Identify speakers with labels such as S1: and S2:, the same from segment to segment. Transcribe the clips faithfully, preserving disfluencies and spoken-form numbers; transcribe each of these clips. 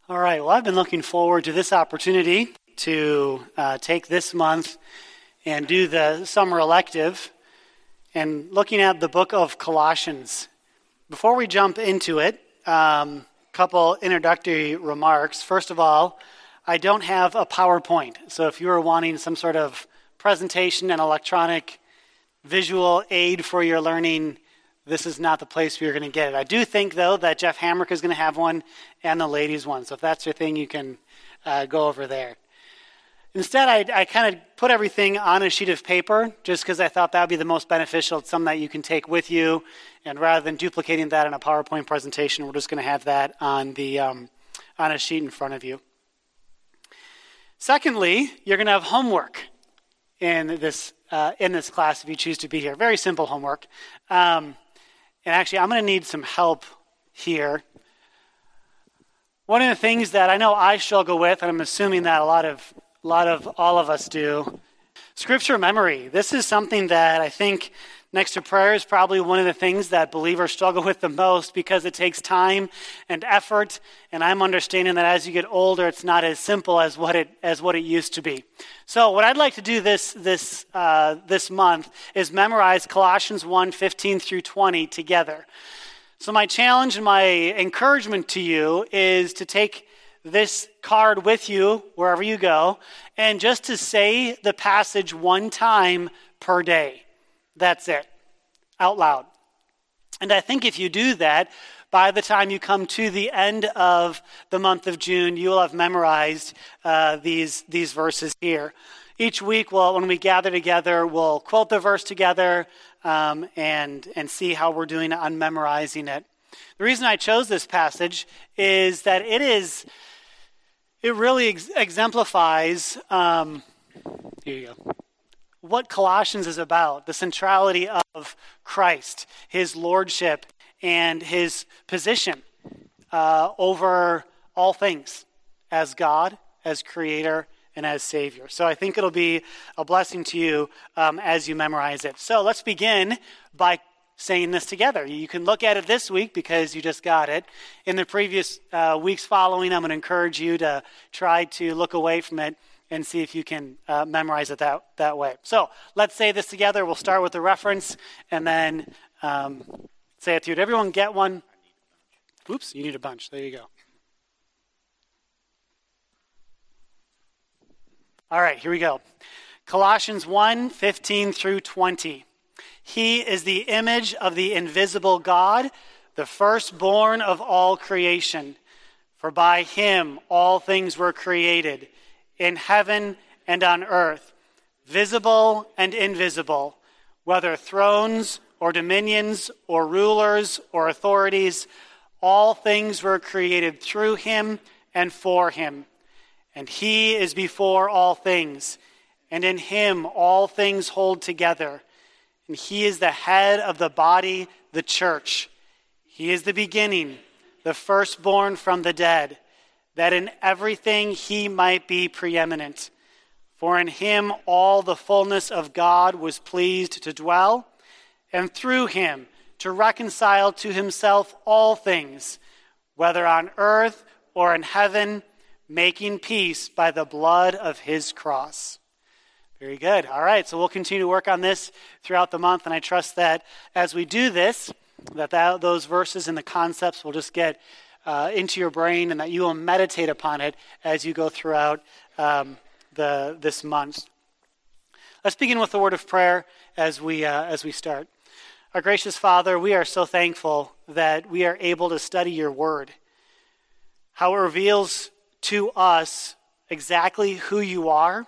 S1: All right, well, I've been looking forward to this opportunity to uh, take this month and do the summer elective and looking at the book of Colossians. Before we jump into it, a um, couple introductory remarks. First of all, I don't have a PowerPoint, so if you are wanting some sort of presentation and electronic visual aid for your learning, this is not the place where you're going to get it. I do think, though, that Jeff Hamrick is going to have one and the ladies one. So if that's your thing, you can uh, go over there. Instead, I, I kind of put everything on a sheet of paper just because I thought that would be the most beneficial. It's something that you can take with you. And rather than duplicating that in a PowerPoint presentation, we're just going to have that on the um, on a sheet in front of you. Secondly, you're going to have homework in this uh, in this class if you choose to be here. Very simple homework. Um, And actually, I'm going to need some help here. One of the things that I know I struggle with, and I'm assuming that a lot of a lot of all of us do, scripture memory. This is something that I think next to prayer is probably one of the things that believers struggle with the most because it takes time and effort. And I'm understanding that as you get older, it's not as simple as what it as what it used to be. So what I'd like to do this this uh, this month is memorize Colossians one, fifteen through twenty together. So my challenge and my encouragement to you is to take this card with you wherever you go and just to say the passage one time per day. That's it, out loud. And I think if you do that, by the time you come to the end of the month of June, you will have memorized uh, these these verses here. Each week, we'll, when we gather together, we'll quote the verse together um, and, and see how we're doing on memorizing it. The reason I chose this passage is that it is, it really ex- exemplifies, um, here you go, what Colossians is about, the centrality of Christ, his lordship, and his position uh, over all things as God, as creator, and as Savior. So I think it'll be a blessing to you um, as you memorize it. So let's begin by saying this together. You can look at it this week because you just got it. In the previous uh, weeks following, I'm going to encourage you to try to look away from it and see if you can uh, memorize it that, that way. So let's say this together. We'll start with the reference and then um, say it to you. Did everyone get one? Oops, you need a bunch. There you go. All right, here we go. Colossians one, fifteen through twenty. He is the image of the invisible God, the firstborn of all creation. For by him all things were created, in heaven and on earth, visible and invisible, whether thrones or dominions or rulers or authorities, all things were created through him and for him. And he is before all things, and in him all things hold together. And he is the head of the body, the church. He is the beginning, the firstborn from the dead, that in everything he might be preeminent. For in him all the fullness of God was pleased to dwell, and through him to reconcile to himself all things, whether on earth or in heaven, making peace by the blood of his cross. Very good. All right, so we'll continue to work on this throughout the month, and I trust that as we do this, that, that those verses and the concepts will just get uh, into your brain and that you will meditate upon it as you go throughout um, the this month. Let's begin with the word of prayer as we uh, as we start. Our gracious Father, we are so thankful that we are able to study your word, how it reveals to us exactly who you are,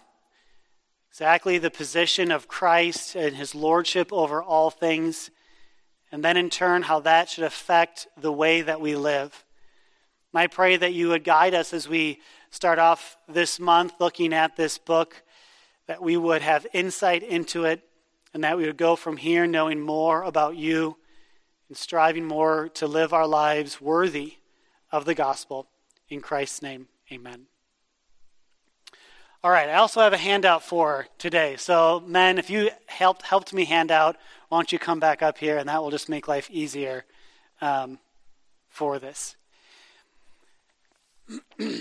S1: exactly the position of Christ and his lordship over all things, and then in turn how that should affect the way that we live. And I pray that you would guide us as we start off this month looking at this book, that we would have insight into it, and that we would go from here knowing more about you and striving more to live our lives worthy of the gospel. In Christ's name, amen. All right, I also have a handout for today. So, men, if you helped helped me hand out, why don't you come back up here, and that will just make life easier um, for this.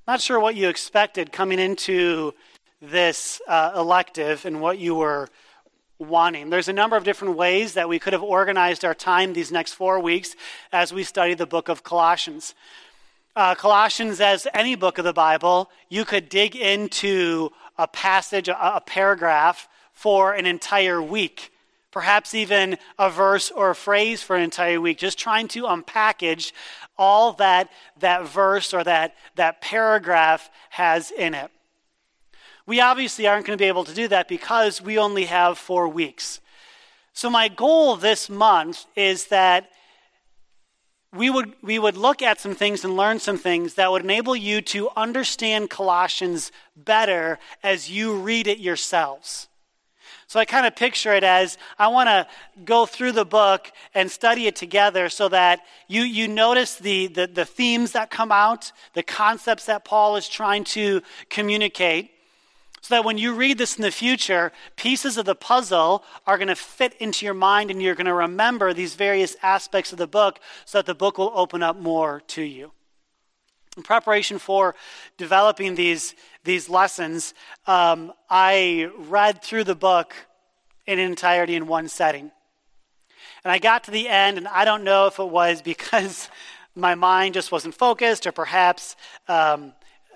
S1: Not sure what you expected coming into this uh, elective and what you were wanting. There's a number of different ways that we could have organized our time these next four weeks as we study the book of Colossians. Uh, Colossians, as any book of the Bible, you could dig into a passage, a, a paragraph for an entire week, perhaps even a verse or a phrase for an entire week, just trying to unpackage all that that verse or that, that paragraph has in it. We obviously aren't going to be able to do that because we only have four weeks. So my goal this month is that we would we would look at some things and learn some things that would enable you to understand Colossians better as you read it yourselves. So I kind of picture it as I want to go through the book and study it together so that you, you notice the, the, the themes that come out, the concepts that Paul is trying to communicate, so that when you read this in the future, pieces of the puzzle are going to fit into your mind and you're going to remember these various aspects of the book so that the book will open up more to you. In preparation for developing these, these lessons, um, I read through the book in entirety in one setting. And I got to the end, and I don't know if it was because my mind just wasn't focused or perhaps um,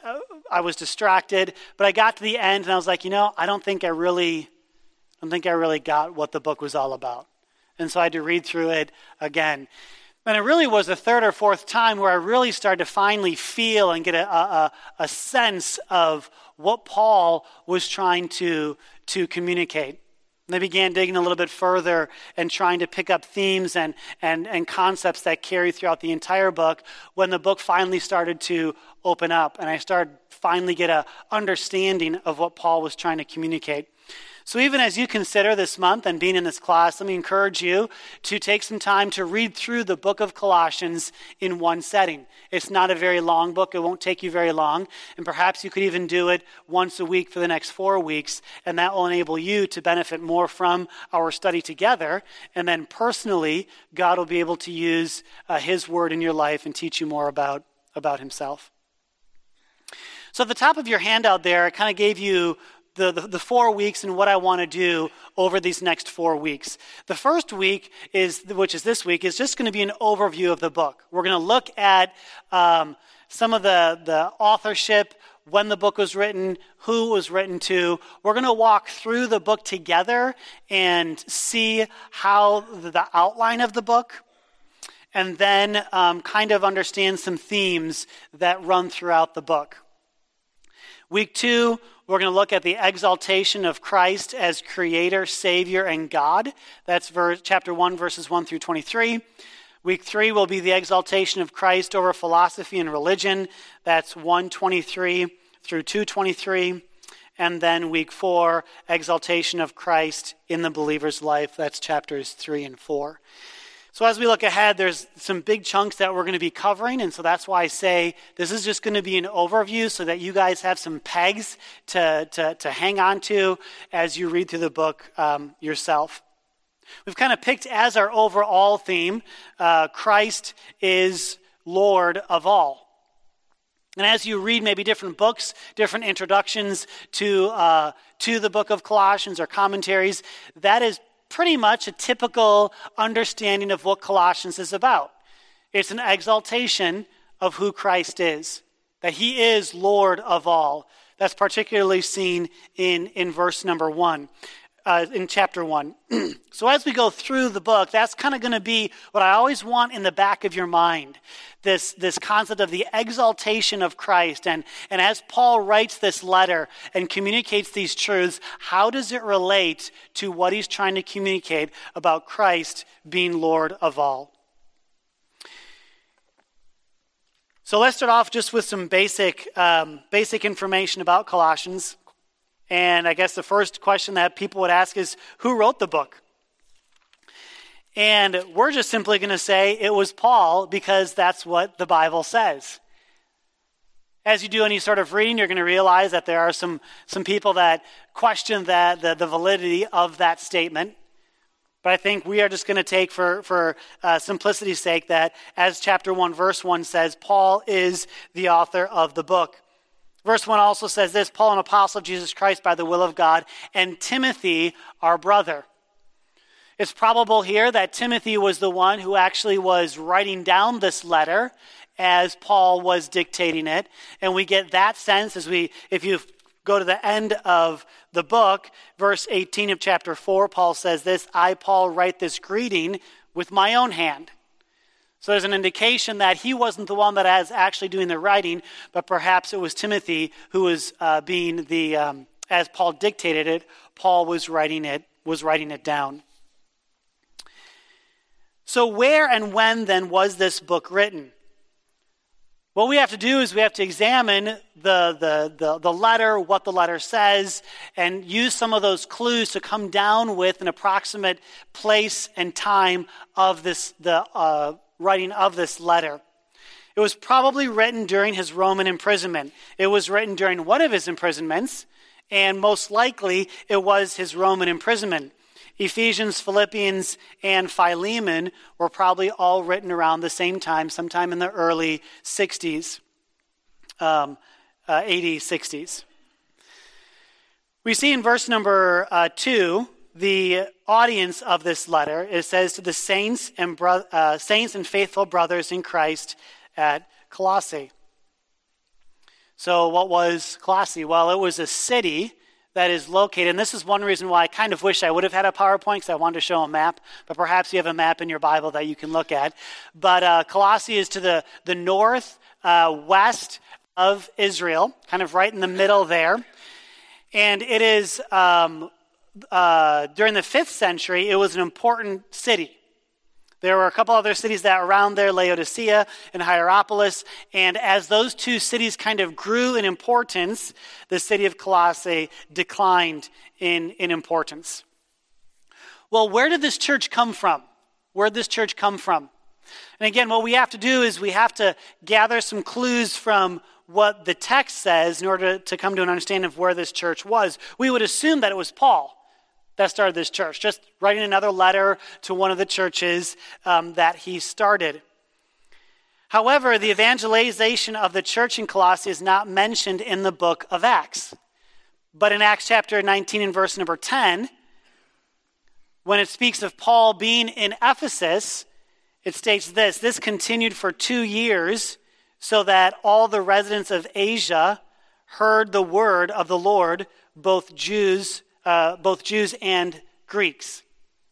S1: I was distracted, but I got to the end and I was like, you know, I don't think I really, I don't think I really got what the book was all about. And so I had to read through it again. And it really was the third or fourth time where I really started to finally feel and get a, a, a sense of what Paul was trying to, to communicate. And I began digging a little bit further and trying to pick up themes and, and, and concepts that carry throughout the entire book when the book finally started to open up and I started finally get a understanding of what Paul was trying to communicate. So even as you consider this month and being in this class, let me encourage you to take some time to read through the book of Colossians in one setting. It's not a very long book. It won't take you very long. And perhaps you could even do it once a week for the next four weeks. And that will enable you to benefit more from our study together. And then personally, God will be able to use uh, his word in your life and teach you more about, about himself. So at the top of your handout there, I kind of gave you The, the, the four weeks and what I want to do over these next four weeks. The first week, is, which is this week, is just going to be an overview of the book. We're going to look at um, some of the, the authorship, when the book was written, who it was written to. We're going to walk through the book together and see how the outline of the book, and then um, kind of understand some themes that run throughout the book. Week two, we're going to look at the exaltation of Christ as Creator, Savior, and God. That's verse, chapter one, verses one through twenty-three. Week three will be the exaltation of Christ over philosophy and religion. That's one twenty-three through two twenty-three. And then week four, exaltation of Christ in the believer's life. That's chapters three and four. So as we look ahead, there's some big chunks that we're going to be covering, and so that's why I say this is just going to be an overview so that you guys have some pegs to, to, to hang on to as you read through the book um, yourself. We've kind of picked as our overall theme, uh, Christ is Lord of all. And as you read maybe different books, different introductions to uh, to the book of Colossians or commentaries, that is pretty much a typical understanding of what Colossians is about. It's an exaltation of who Christ is, that he is Lord of all. That's particularly seen in, in verse number one, uh, in chapter one. So as we go through the book, that's kind of going to be what I always want in the back of your mind, this, this concept of the exaltation of Christ. And, and as Paul writes this letter and communicates these truths, how does it relate to what he's trying to communicate about Christ being Lord of all? So let's start off just with some basic, um, basic information about Colossians. And I guess the first question that people would ask is, who wrote the book? And we're just simply going to say it was Paul because that's what the Bible says. As you do any sort of reading, you're going to realize that there are some, some people that question that the, the validity of that statement. But I think we are just going to take for, for uh, simplicity's sake that as chapter one, verse one says, Paul is the author of the book. Verse one also says this, Paul, an apostle of Jesus Christ by the will of God, and Timothy, our brother. It's probable here that Timothy was the one who actually was writing down this letter as Paul was dictating it. And we get that sense as we, if you go to the end of the book, verse eighteen of chapter four, Paul says this, I, Paul, write this greeting with my own hand. So there's an indication that he wasn't the one that was actually doing the writing, but perhaps it was Timothy who was uh, being the, um, as Paul dictated it, Paul was writing it, was writing it down. So where and when then was this book written? What we have to do is we have to examine the, the, the, the letter, what the letter says, and use some of those clues to come down with an approximate place and time of this, the uh, writing of this letter. It was probably written during his Roman imprisonment. It was written during one of his imprisonments, and most likely it was his Roman imprisonment. Ephesians, Philippians, and Philemon were probably all written around the same time, sometime in the early sixties, um, uh, eighties, sixties. We see in verse number uh, two, the audience of this letter. It says to the saints and bro- uh, saints and faithful brothers in Christ at Colossae. So what was Colossae? Well, it was a city that is located, and this is one reason why I kind of wish I would have had a PowerPoint, because I wanted to show a map, but perhaps you have a map in your Bible that you can look at. But uh, Colossae is to the, the north, uh, west of Israel, kind of right in the middle there. And it is, um, uh, during the fifth century, it was an important city. There were a couple other cities that were around there, Laodicea and Hierapolis, and as those two cities kind of grew in importance, the city of Colossae declined in, in importance. Well, where did this church come from? Where did this church come from? And again, what we have to do is we have to gather some clues from what the text says in order to come to an understanding of where this church was. We would assume that it was Paul that started this church, just writing another letter to one of the churches um, that he started. However, the evangelization of the church in Colossae is not mentioned in the book of Acts. But in Acts chapter nineteen and verse number ten, when it speaks of Paul being in Ephesus, it states this, this continued for two years so that all the residents of Asia heard the word of the Lord, both Jews Uh, both Jews and Greeks.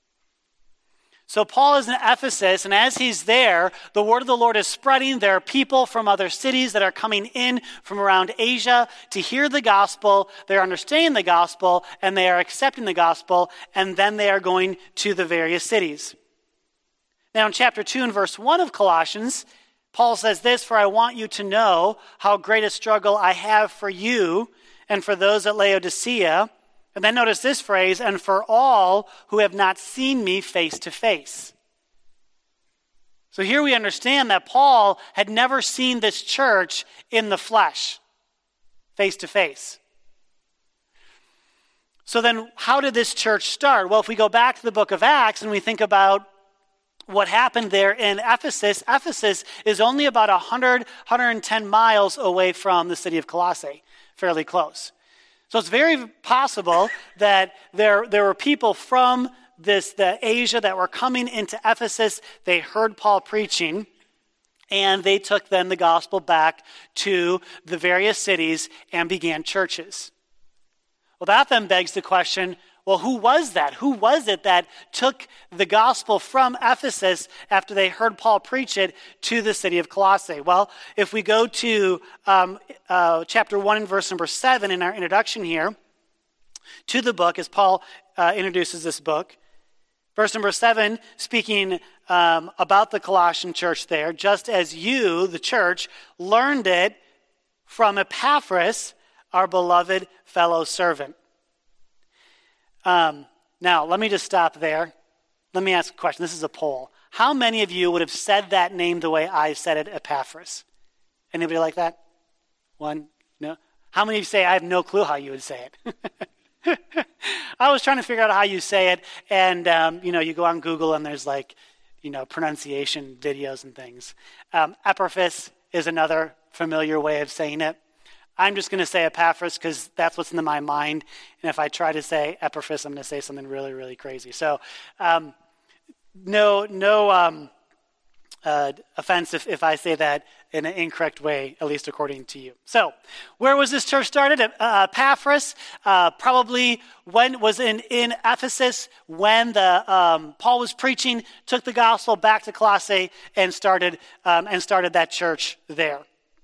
S1: So Paul is in Ephesus, and as he's there, the word of the Lord is spreading. There are people from other cities that are coming in from around Asia to hear the gospel. They're understanding the gospel, and they are accepting the gospel, and then they are going to the various cities. Now in chapter two and verse one of Colossians, Paul says this, for I want you to know how great a struggle I have for you and for those at Laodicea. And then notice this phrase, and for all who have not seen me face to face. So here we understand that Paul had never seen this church in the flesh, face to face. So then how did this church start? Well, if we go back to the book of Acts and we think about what happened there in Ephesus, Ephesus is only about one hundred, one hundred ten miles away from the city of Colossae, fairly close. So it's very possible that there, there were people from this the Asia that were coming into Ephesus. They heard Paul preaching, and they took then the gospel back to the various cities and began churches. Well, that then begs the question, well, who was that? Who was it that took the gospel from Ephesus after they heard Paul preach it to the city of Colossae? Well, if we go to um, uh, chapter one and verse number seven in our introduction here to the book, as Paul uh, introduces this book, verse number seven, speaking um, about the Colossian church there, just as you, the church, learned it from Epaphras, our beloved fellow servant. Um, now, let me just stop there. Let me ask a question. This is a poll. How many of you would have said that name the way I said it, Epaphras? Anybody like that? One? No? How many of you say, I have no clue how you would say it? I was trying to figure out how you say it, and, um, you know, you go on Google and there's like, you know, pronunciation videos and things. Um, Epaphras is another familiar way of saying it. I'm just going to say Epaphras because that's what's in my mind. And if I try to say Epaphras, I'm going to say something really, really crazy. So um, no no um, uh, offense if, if I say that in an incorrect way, at least according to you. So where was this church started? Uh, Epaphras uh, probably when was in, in Ephesus when the um, Paul was preaching, took the gospel back to Colossae and started um, and started that church there.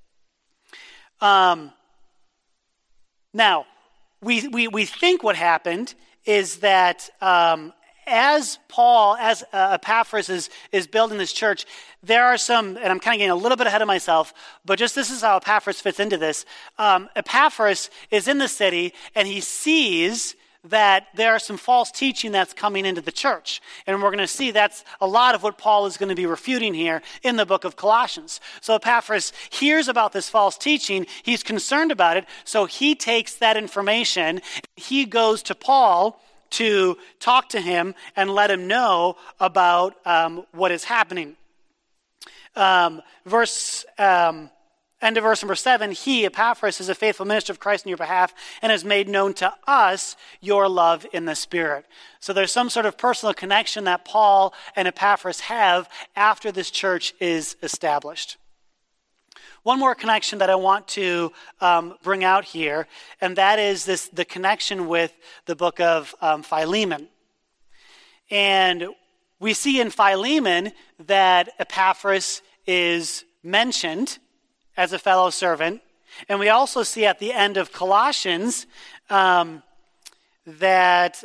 S1: Um, now, we, we we think what happened is that um, as Paul, as uh, Epaphras is, is building this church, there are some, and I'm kind of getting a little bit ahead of myself, but just this is how Epaphras fits into this. Um, Epaphras is in the city, and he sees that there are some false teaching that's coming into the church. And we're going to see that's a lot of what Paul is going to be refuting here in the book of Colossians. So Epaphras hears about this false teaching. He's concerned about it. So he takes that information. He goes to Paul to talk to him and let him know about um, what is happening. Um, verse... Um, End of verse number seven, he, Epaphras, is a faithful minister of Christ on your behalf and has made known to us your love in the Spirit. So there's some sort of personal connection that Paul and Epaphras have after this church is established. One more connection that I want to um, bring out here, and that is this the connection with the book of um, Philemon. And we see in Philemon that Epaphras is mentioned as a fellow servant. And we also see at the end of Colossians um, that,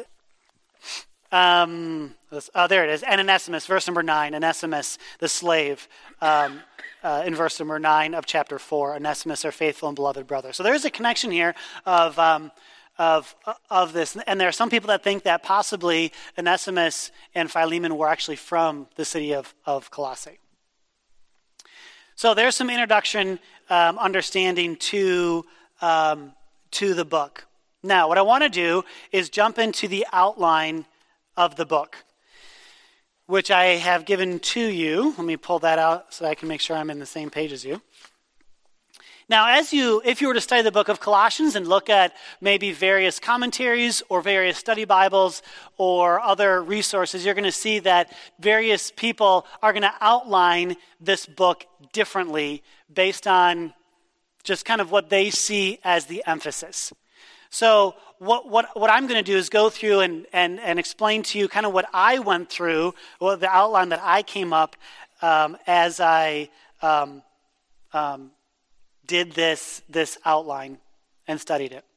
S1: um, oh, there it is, and Onesimus, verse number nine, Onesimus, the slave, um, uh, in verse number nine of chapter four, Onesimus, our faithful and beloved brother. So there's a connection here of um, of of this. And there are some people that think that possibly Onesimus and Philemon were actually from the city of, of Colossae. So there's some introduction um, understanding to um, to the book. Now, what I want to do is jump into the outline of the book, which I have given to you. Let me pull that out so I can make sure I'm in the same page as you. Now, as you, if you were to study the book of Colossians and look at maybe various commentaries or various study Bibles or other resources, you're going to see that various people are going to outline this book differently based on just kind of what they see as the emphasis. So what what, what I'm going to do is go through and, and, and explain to you kind of what I went through, or the outline that I came up um, as I um, um did this, this outline and studied it.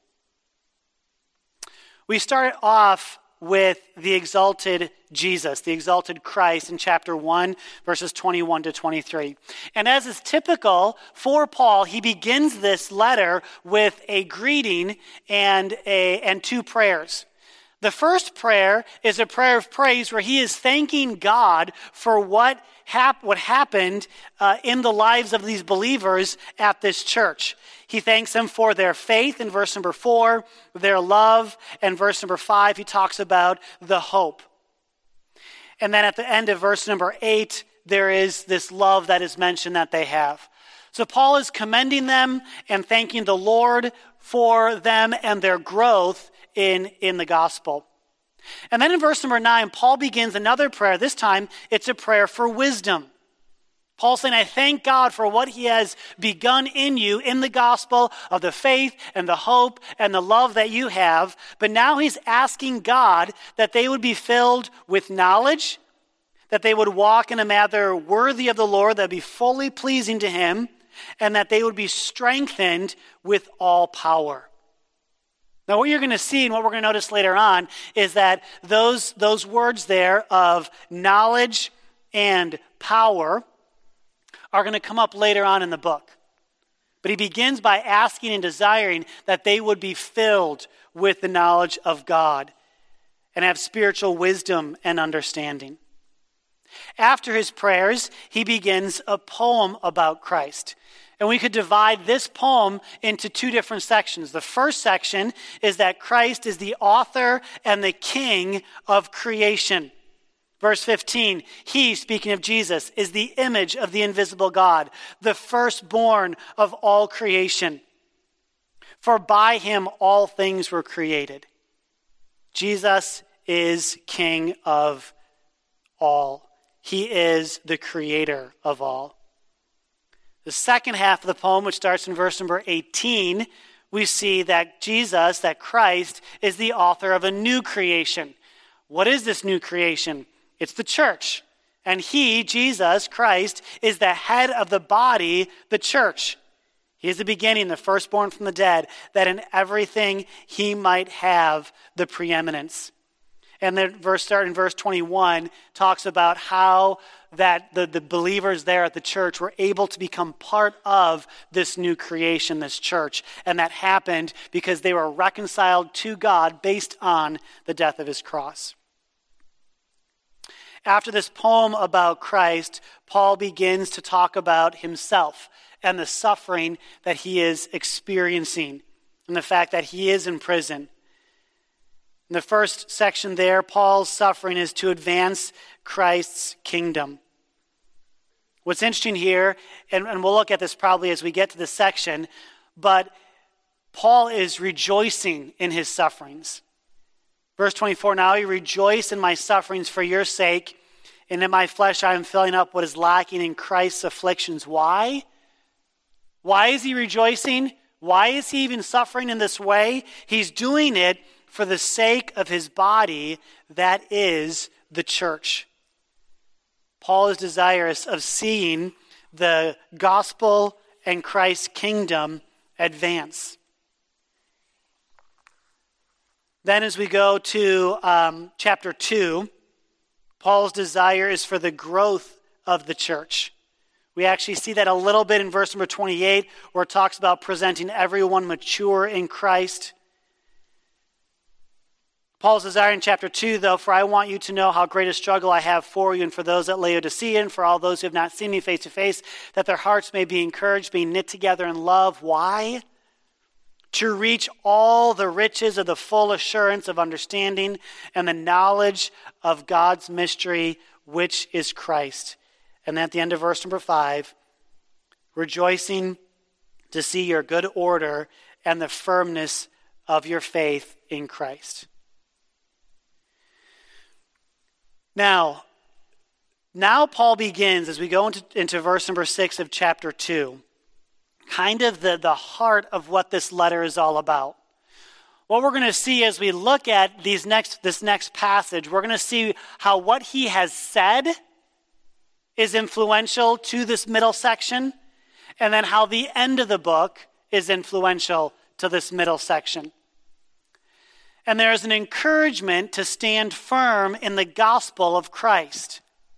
S1: We start off with the exalted Jesus, the exalted Christ in chapter one, verses twenty-one to twenty-three. And as is typical for Paul, he begins this letter with a greeting and, a, and two prayers. The first prayer is a prayer of praise where he is thanking God for what hap- what happened uh, in the lives of these believers at this church. He thanks them for their faith in verse number four, their love, and verse number five, he talks about the hope. And then at the end of verse number eight, there is this love that is mentioned that they have. So Paul is commending them and thanking the Lord for them and their growth in, in the gospel. And then in verse number nine, Paul begins another prayer. This time, it's a prayer for wisdom. Paul's saying, I thank God for what he has begun in you in the gospel of the faith and the hope and the love that you have. But now he's asking God that they would be filled with knowledge, that they would walk in a manner worthy of the Lord, that would be fully pleasing to him, and that they would be strengthened with all power. Now, what you're going to see and what we're going to notice later on is that those, those words there of knowledge and power are going to come up later on in the book. But he begins by asking and desiring that they would be filled with the knowledge of God and have spiritual wisdom and understanding. After his prayers, he begins a poem about Christ. And we could divide this poem into two different sections. The first section is that Christ is the author and the king of creation. Verse fifteen, he, speaking of Jesus, is the image of the invisible God, the firstborn of all creation. For by him all things were created. Jesus is King of all. He is the creator of all. The second half of the poem, which starts in verse number eighteen, we see that Jesus, that Christ, is the author of a new creation. What is this new creation? It's the church. And he, Jesus, Christ, is the head of the body, the church. He is the beginning, the firstborn from the dead, that in everything he might have the preeminence. And then verse start in verse twenty-one talks about how that the, the believers there at the church were able to become part of this new creation, this church. And that happened because they were reconciled to God based on the death of his cross. After this poem about Christ, Paul begins to talk about himself and the suffering that he is experiencing and the fact that he is in prison. In the first section there, Paul's suffering is to advance Christ's kingdom. What's interesting here, and, and we'll look at this probably as we get to this section, but Paul is rejoicing in his sufferings. Verse twenty-four, now I rejoice in my sufferings for your sake, and in my flesh I am filling up what is lacking in Christ's afflictions. Why? Why is he rejoicing? Why is he even suffering in this way? He's doing it for the sake of his body, that is the church. Paul is desirous of seeing the gospel and Christ's kingdom advance. Then as we go to um, chapter two, Paul's desire is for the growth of the church. We actually see that a little bit in verse number twenty-eight, where it talks about presenting everyone mature in Christ. Paul's desire in chapter two, though, for I want you to know how great a struggle I have for you and for those at Laodicea and for all those who have not seen me face to face, that their hearts may be encouraged, being knit together in love. Why? To reach all the riches of the full assurance of understanding and the knowledge of God's mystery, which is Christ. And then at the end of verse number five, rejoicing to see your good order and the firmness of your faith in Christ. Now, now Paul begins, as we go into, into verse number six of chapter two, kind of the, the heart of what this letter is all about. What we're going to see as we look at these next this next passage, we're going to see how what he has said is influential to this middle section, and then how the end of the book is influential to this middle section. And there is an encouragement to stand firm in the gospel of Christ.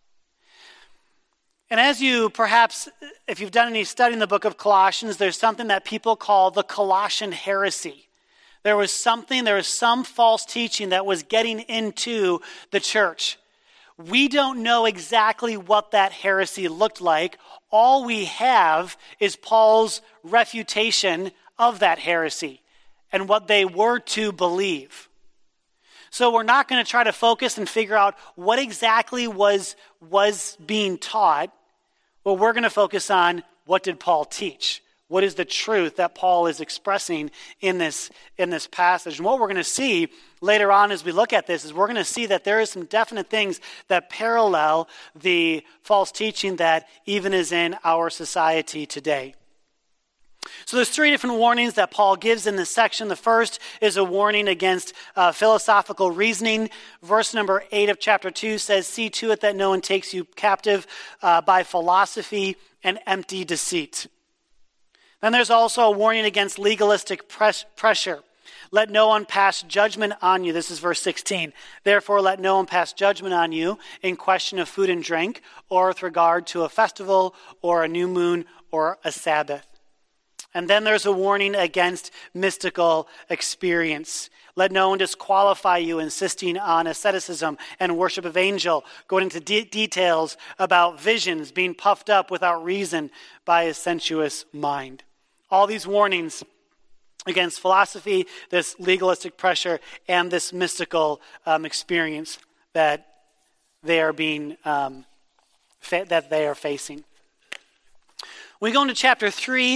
S1: And as you perhaps, if you've done any study in the book of Colossians, there's something that people call the Colossian heresy. There was something, there was some false teaching that was getting into the church. We don't know exactly what that heresy looked like. All we have is Paul's refutation of that heresy and what they were to believe. So we're not going to try to focus and figure out what exactly was, was being taught. Well, we're going to focus on what did Paul teach? What is the truth that Paul is expressing in this, in this passage? And what we're going to see later on as we look at this is we're going to see that there is some definite things that parallel the false teaching that even is in our society today. So there's three different warnings that Paul gives in this section. The first is a warning against uh, philosophical reasoning. Verse number eight of chapter two says, see to it that no one takes you captive uh, by philosophy and empty deceit. Then there's also a warning against legalistic press- pressure. Let no one pass judgment on you. This is verse sixteen. Therefore, let no one pass judgment on you in question of food and drink, or with regard to a festival, or a new moon, or a Sabbath. And then there's a warning against mystical experience. Let no one disqualify you, insisting on asceticism and worship of angel, going into de- details about visions, being puffed up without reason by a sensuous mind. All these warnings against philosophy, this legalistic pressure, and this mystical um, experience that they are being um, fa- that they are facing. We go into chapter three.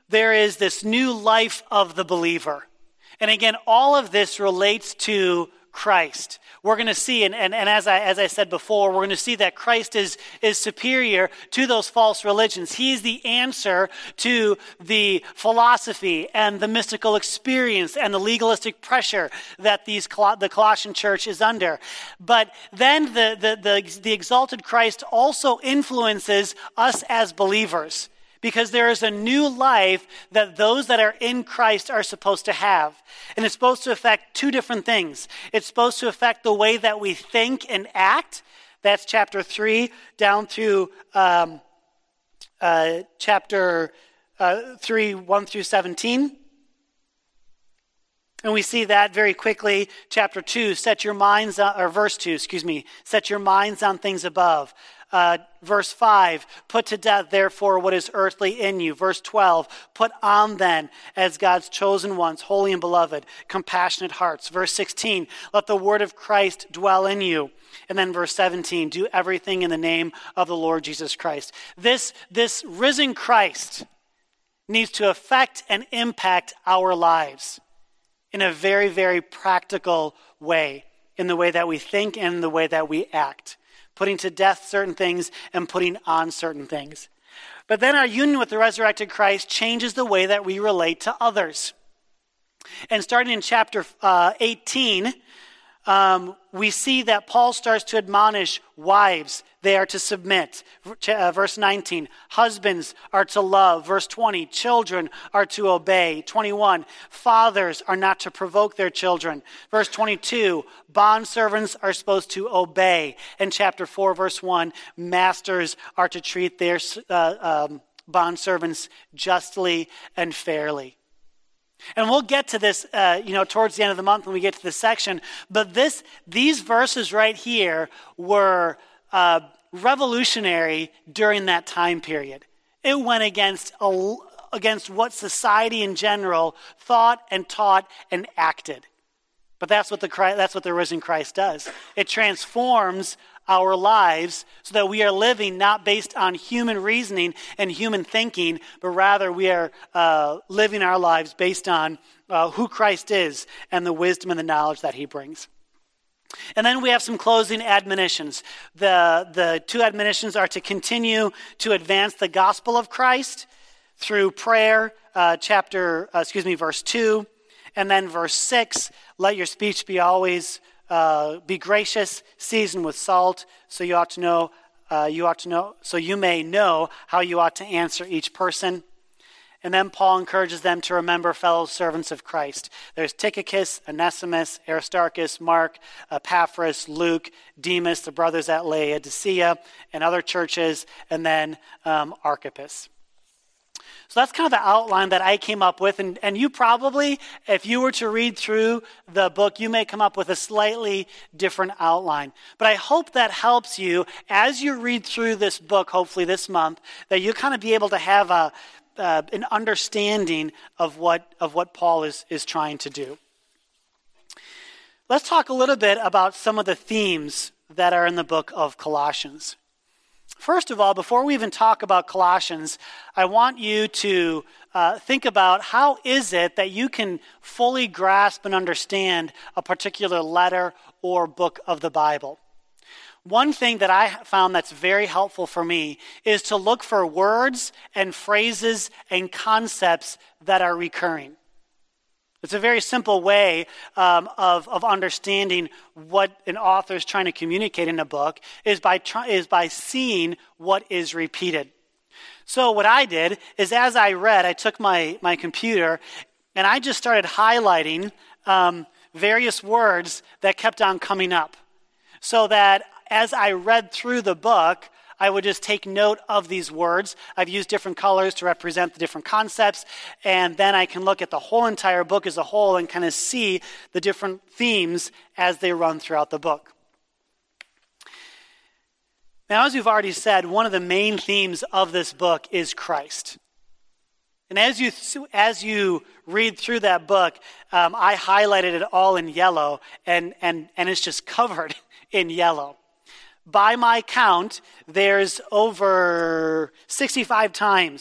S1: there is this new life of the believer. And again, all of this relates to Christ. We're going to see, and, and, and as I as I said before, we're going to see that Christ is, is superior to those false religions. He's the answer to the philosophy and the mystical experience and the legalistic pressure that these the Colossian church is under. But then the, the, the, the exalted Christ also influences us as believers, because there is a new life that those that are in Christ are supposed to have. And it's supposed to affect two different things. It's supposed to affect the way that we think and act. That's chapter three down through um, uh, chapter uh, three, one through seventeen. And we see that very quickly. Chapter two, set your minds on, or verse two, excuse me, set your minds on things above. Uh, verse five, put to death, therefore, what is earthly in you. Verse twelve, put on then, as God's chosen ones, holy and beloved, compassionate hearts. Verse sixteen, let the word of Christ dwell in you. And then verse seventeen, do everything in the name of the Lord Jesus Christ. This, this risen Christ needs to affect and impact our lives in a very, very practical way, in the way that we think and in the way that we act. Putting to death certain things and putting on certain things. But then our union with the resurrected Christ changes the way that we relate to others. And starting in chapter uh, eighteen, um, we see that Paul starts to admonish wives. They are to submit. Uh, verse nineteen, husbands are to love. Verse twenty, children are to obey. twenty-one, fathers are not to provoke their children. Verse twenty-two, bondservants are supposed to obey. And chapter four, verse one, masters are to treat their uh, um, bondservants justly and fairly. And we'll get to this, uh, you know, towards the end of the month when we get to this section. But this, these verses right here were uh, revolutionary during that time period. It went against a, against what society in general thought and taught and acted. But that's what the that's what the risen Christ does. It transforms our lives so that we are living not based on human reasoning and human thinking, but rather we are uh, living our lives based on uh, who Christ is and the wisdom and the knowledge that he brings. And then we have some closing admonitions. The, the two admonitions are to continue to advance the gospel of Christ through prayer, uh, chapter, uh, excuse me, verse two, and then verse six, let your speech be always Uh, be gracious, seasoned with salt, so you ought to know, uh, you ought to know, so you may know how you ought to answer each person. And then Paul encourages them to remember fellow servants of Christ. There's Tychicus, Onesimus, Aristarchus, Mark, Epaphras, Luke, Demas, the brothers at Laodicea, and other churches, and then um, Archippus. So that's kind of the outline that I came up with. And, and you probably, if you were to read through the book, you may come up with a slightly different outline. But I hope that helps you as you read through this book, hopefully this month, that you kind of be able to have a, uh, an understanding of what, of what Paul is, is trying to do. Let's talk a little bit about some of the themes that are in the book of Colossians. First of all, before we even talk about Colossians, I want you to uh, think about how is it that you can fully grasp and understand a particular letter or book of the Bible. One thing that I found that's very helpful for me is to look for words and phrases and concepts that are recurring. It's a very simple way um, of, of understanding what an author is trying to communicate in a book is by try, is by seeing what is repeated. So what I did is as I read, I took my, my computer and I just started highlighting um, various words that kept on coming up. So that as I read through the book, I would just take note of these words. I've used different colors to represent the different concepts, and then I can look at the whole entire book as a whole and kind of see the different themes as they run throughout the book. Now, as we've already said, one of the main themes of this book is Christ. And as you as you read through that book, um, I highlighted it all in yellow, and, and, and it's just covered in yellow. By my count, there's over sixty-five times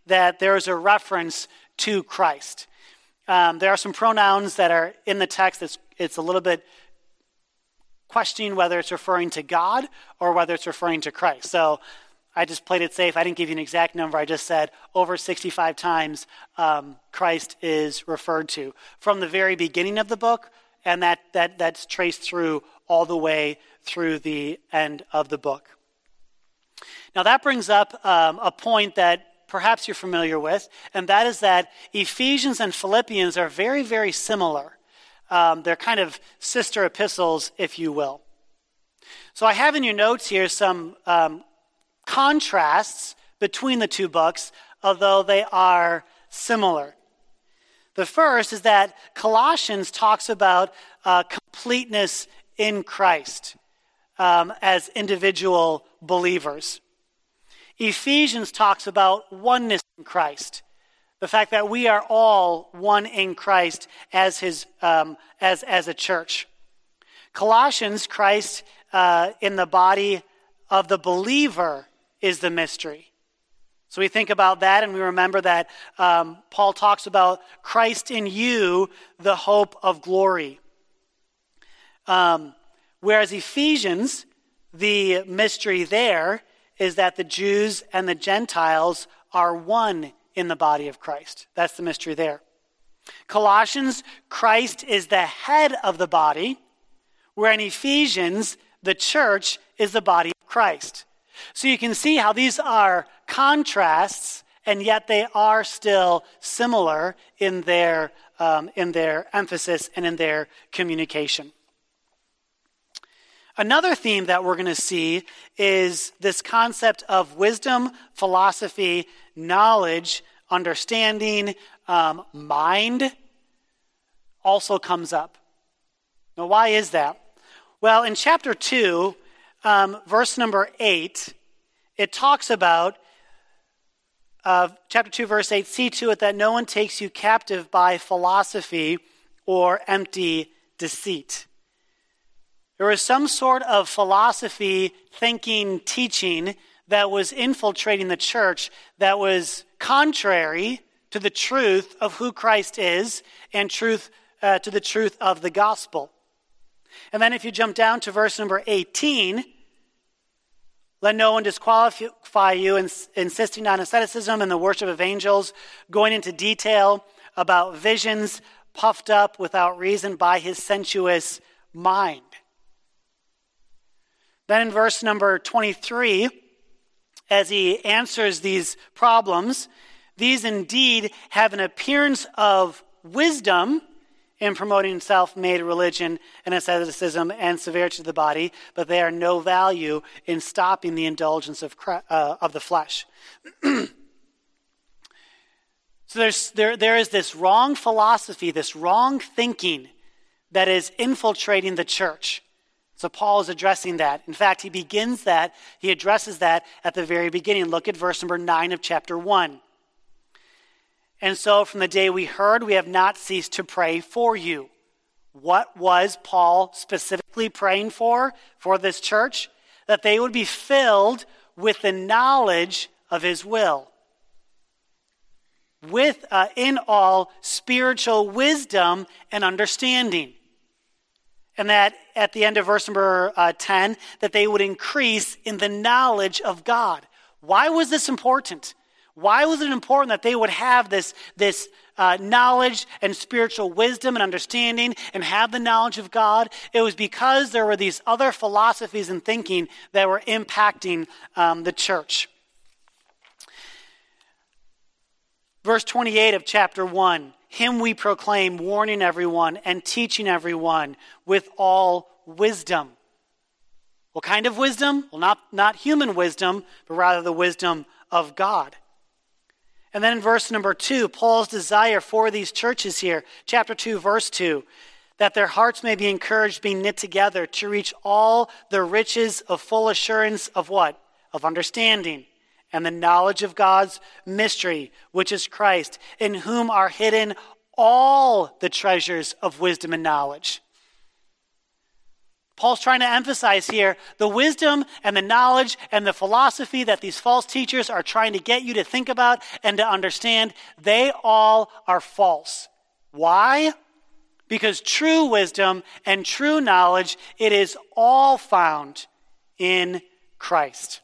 S1: that there is a reference to Christ. Um, there are some pronouns that are in the text that's it's a little bit questioning whether it's referring to God or whether it's referring to Christ. So I just played it safe. I didn't give you an exact number. I just said over sixty-five times um, Christ is referred to from the very beginning of the book, and that, that that's traced through all the way through the end of the book. Now that brings up um, a point that perhaps you're familiar with, and that is that Ephesians and Philippians are very, very similar. Um, they're kind of sister epistles, if you will. So I have in your notes here some um, contrasts between the two books, although they are similar. The first is that Colossians talks about uh, completeness in Christ um, as individual believers. Ephesians talks about oneness in Christ, the fact that we are all one in Christ as his um, as as a church. Colossians, Christ uh, in the body of the believer is the mystery. So we think about that, and we remember that um, Paul talks about Christ in you, the hope of glory. Um, whereas Ephesians, the mystery there is that the Jews and the Gentiles are one in the body of Christ. That's the mystery there. Colossians, Christ is the head of the body, where in Ephesians, the church is the body of Christ. So you can see how these are contrasts, and yet they are still similar in their, um, in their emphasis and in their communication. Another theme that we're going to see is this concept of wisdom, philosophy, knowledge, understanding, um, mind also comes up. Now, why is that? Well, in chapter two, um, verse number eight, it talks about, uh, chapter two, verse eight, see to it that no one takes you captive by philosophy or empty deceit. There was some sort of philosophy, thinking, teaching that was infiltrating the church that was contrary to the truth of who Christ is and truth uh, to the truth of the gospel. And then if you jump down to verse number eighteen, let no one disqualify you in insisting on asceticism and the worship of angels, going into detail about visions, puffed up without reason by his sensuous mind. Then in verse number twenty-three, as he answers these problems, these indeed have an appearance of wisdom in promoting self-made religion and asceticism and severity to the body, but they are no value in stopping the indulgence of uh, of the flesh. So there's there there is this wrong philosophy, this wrong thinking that is infiltrating the church. So Paul is addressing that. In fact, he begins that, he addresses that at the very beginning. Look at verse number nine of chapter one. And so from the day we heard, we have not ceased to pray for you. What was Paul specifically praying for, for this church? That they would be filled with the knowledge of his will. With, uh, in all, spiritual wisdom and understanding. And that at the end of verse number uh, ten, that they would increase in the knowledge of God. Why was this important? Why was it important that they would have this, this uh, knowledge and spiritual wisdom and understanding and have the knowledge of God? It was because there were these other philosophies and thinking that were impacting um, the church. Verse twenty-eight of chapter one. Him we proclaim, warning everyone and teaching everyone with all wisdom. What kind of wisdom? Well, not, not human wisdom, but rather the wisdom of God. And then in verse number two, Paul's desire for these churches here, chapter two, verse two, that their hearts may be encouraged, being knit together to reach all the riches of full assurance of what? Of understanding. And the knowledge of God's mystery, which is Christ, in whom are hidden all the treasures of wisdom and knowledge. Paul's trying to emphasize here the wisdom and the knowledge and the philosophy that these false teachers are trying to get you to think about and to understand. They all are false. Why? Because true wisdom and true knowledge, it is all found in Christ.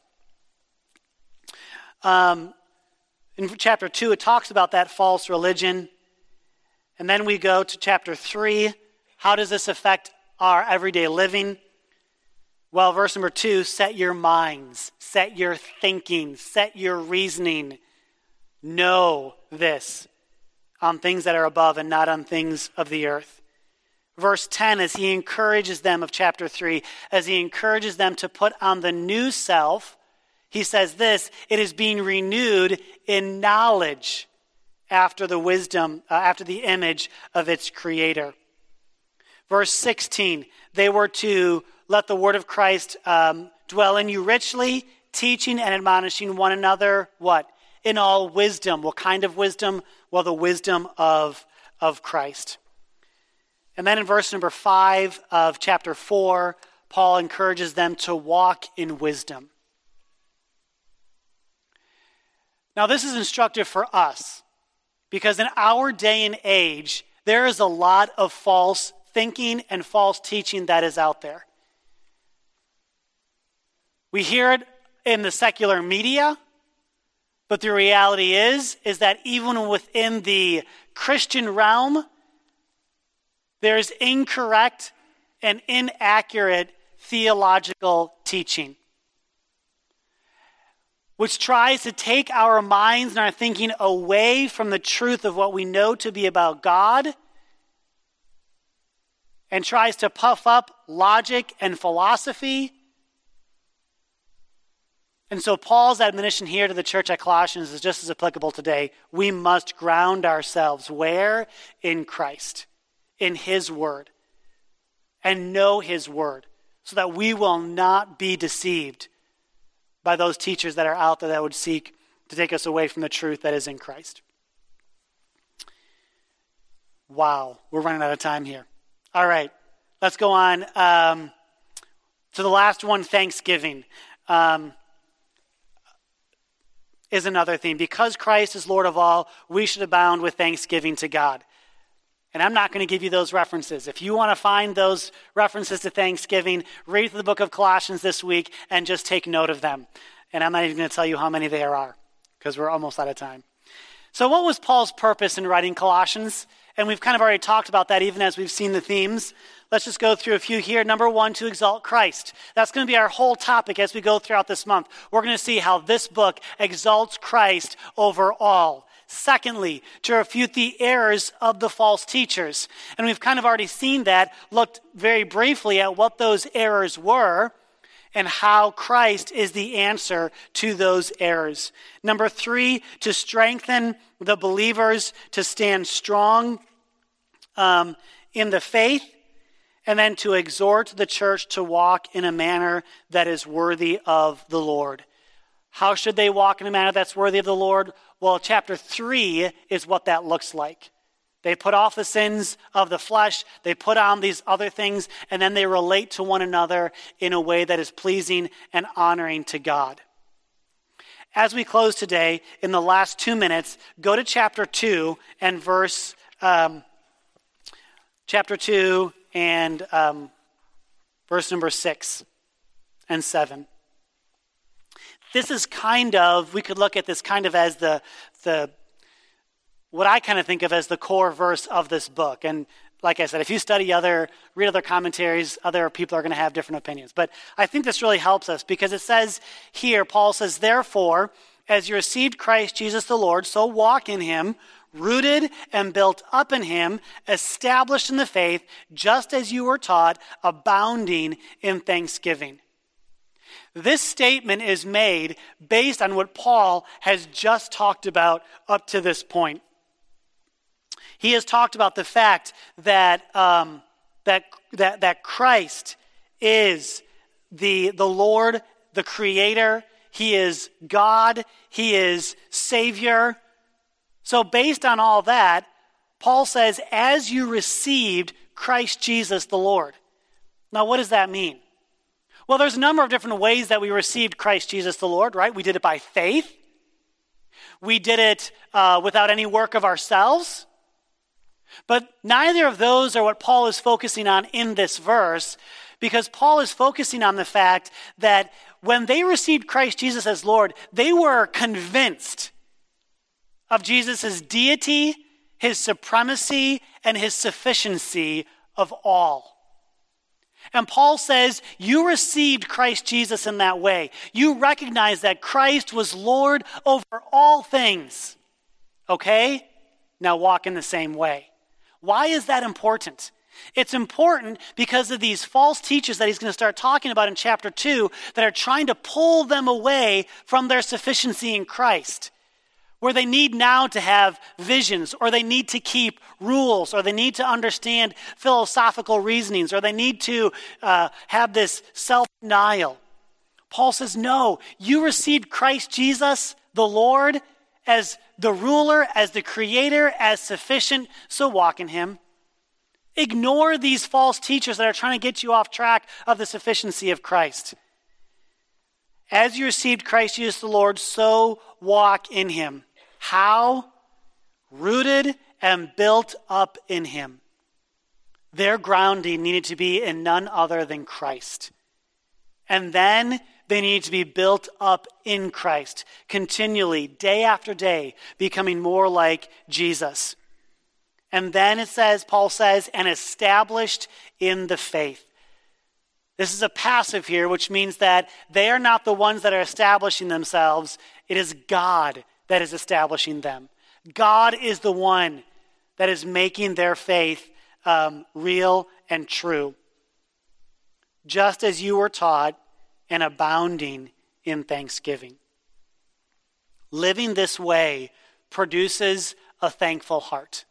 S1: Um, in chapter two, it talks about that false religion. And then we go to chapter three. How does this affect our everyday living? Well, verse number two, set your minds, set your thinking, set your reasoning. Know this on things that are above and not on things of the earth. Verse ten, as he encourages them of chapter three, as he encourages them to put on the new self, he says this, it is being renewed in knowledge after the wisdom, uh, after the image of its creator. Verse sixteen, they were to let the word of Christ um, dwell in you richly, teaching and admonishing one another, what? In all wisdom. What kind of wisdom? Well, the wisdom of, of Christ. And then in verse number five of chapter four, Paul encourages them to walk in wisdom. Now, this is instructive for us because in our day and age, there is a lot of false thinking and false teaching that is out there. We hear it in the secular media, but the reality is, is that even within the Christian realm, there's incorrect and inaccurate theological teaching, which tries to take our minds and our thinking away from the truth of what we know to be about God and tries to puff up logic and philosophy. And so Paul's admonition here to the church at Colossians is just as applicable today. We must ground ourselves where? In Christ, in his word, and know his word, so that we will not be deceived by those teachers that are out there that would seek to take us away from the truth that is in Christ. Wow, we're running out of time here. All right, let's go on um, to the last one, Thanksgiving. Um, is another theme. Because Christ is Lord of all, we should abound with thanksgiving to God. And I'm not going to give you those references. If you want to find those references to Thanksgiving, read the book of Colossians this week and just take note of them. And I'm not even going to tell you how many there are because we're almost out of time. So what was Paul's purpose in writing Colossians? And we've kind of already talked about that even as we've seen the themes. Let's just go through a few here. Number one, to exalt Christ. That's going to be our whole topic as we go throughout this month. We're going to see how this book exalts Christ over all. Secondly, to refute the errors of the false teachers. And we've kind of already seen that, looked very briefly at what those errors were and how Christ is the answer to those errors. Number three, to strengthen the believers to stand strong um, in the faith, and then to exhort the church to walk in a manner that is worthy of the Lord. How should they walk in a manner that's worthy of the Lord? Well, chapter three is what that looks like. They put off the sins of the flesh, they put on these other things, and then they relate to one another in a way that is pleasing and honoring to God. As we close today, in the last two minutes, go to chapter two and verse, um, chapter two and um, verse number six and seven. This is kind of, we could look at this kind of as the, the what I kind of think of as the core verse of this book. And like I said, if you study other, read other commentaries, other people are going to have different opinions. But I think this really helps us because it says here, Paul says, therefore, as you received Christ Jesus the Lord, so walk in him, rooted and built up in him, established in the faith, just as you were taught, abounding in thanksgiving. This statement is made based on what Paul has just talked about up to this point. He has talked about the fact that um, that that that Christ is the the Lord, the Creator. He is God. He is Savior. So based on all that, Paul says, as you received Christ Jesus the Lord. Now, what does that mean? Well, there's a number of different ways that we received Christ Jesus the Lord, right? We did it by faith. We did it uh, without any work of ourselves. But neither of those are what Paul is focusing on in this verse, because Paul is focusing on the fact that when they received Christ Jesus as Lord, they were convinced of Jesus' deity, his supremacy, and his sufficiency of all. And Paul says, you received Christ Jesus in that way. You recognize that Christ was Lord over all things. Okay? Now walk in the same way. Why is that important? It's important because of these false teachers that he's going to start talking about in chapter two that are trying to pull them away from their sufficiency in Christ, where they need now to have visions, or they need to keep rules, or they need to understand philosophical reasonings, or they need to uh, have this self-denial. Paul says, no, you received Christ Jesus, the Lord, as the ruler, as the creator, as sufficient, so walk in him. Ignore these false teachers that are trying to get you off track of the sufficiency of Christ. As you received Christ Jesus the Lord, so walk in him. How? Rooted and built up in him. Their grounding needed to be in none other than Christ. And then they needed to be built up in Christ, continually, day after day, becoming more like Jesus. And then it says, Paul says, and established in the faith. This is a passive here, which means that they are not the ones that are establishing themselves. It is God that is establishing them. God is the one that is making their faith um, real and true. Just as you were taught, and abounding in thanksgiving. Living this way produces a thankful heart.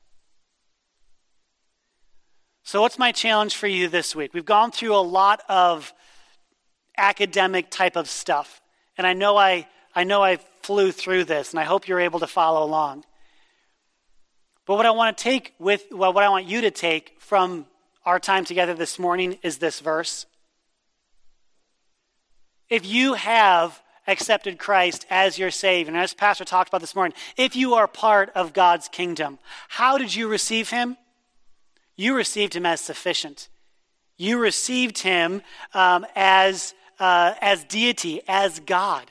S1: So what's my challenge for you this week? We've gone through a lot of academic type of stuff. And I know I, I know I flew through this, and I hope you're able to follow along. But what I want to take with, well, what I want you to take from our time together this morning is this verse. If you have accepted Christ as your Savior, and as Pastor talked about this morning, if you are part of God's kingdom, how did you receive him? You received him as sufficient. You received him um, as, uh, as deity, as God.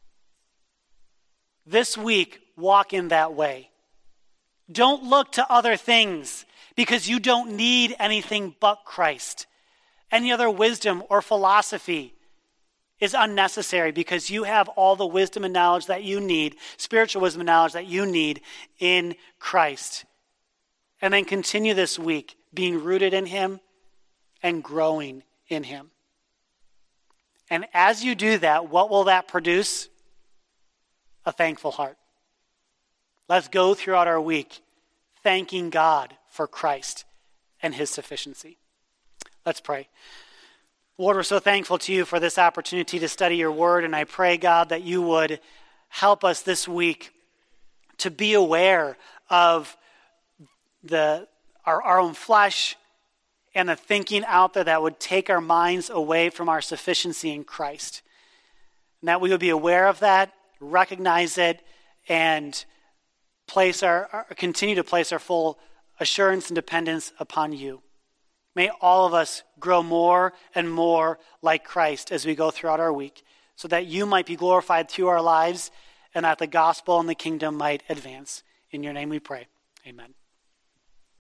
S1: This week, walk in that way. Don't look to other things because you don't need anything but Christ. Any other wisdom or philosophy is unnecessary because you have all the wisdom and knowledge that you need, spiritual wisdom and knowledge that you need in Christ. And then continue this week being rooted in him and growing in him. And as you do that, what will that produce? A thankful heart. Let's go throughout our week thanking God for Christ and his sufficiency. Let's pray. Lord, we're so thankful to you for this opportunity to study your word, and I pray, God, that you would help us this week to be aware of the our, our own flesh and the thinking out there that would take our minds away from our sufficiency in Christ. And that we would be aware of that, recognize it, and place our, our continue to place our full assurance and dependence upon you. May all of us grow more and more like Christ as we go throughout our week, so that you might be glorified through our lives and that the gospel and the kingdom might advance. In your name we pray. Amen.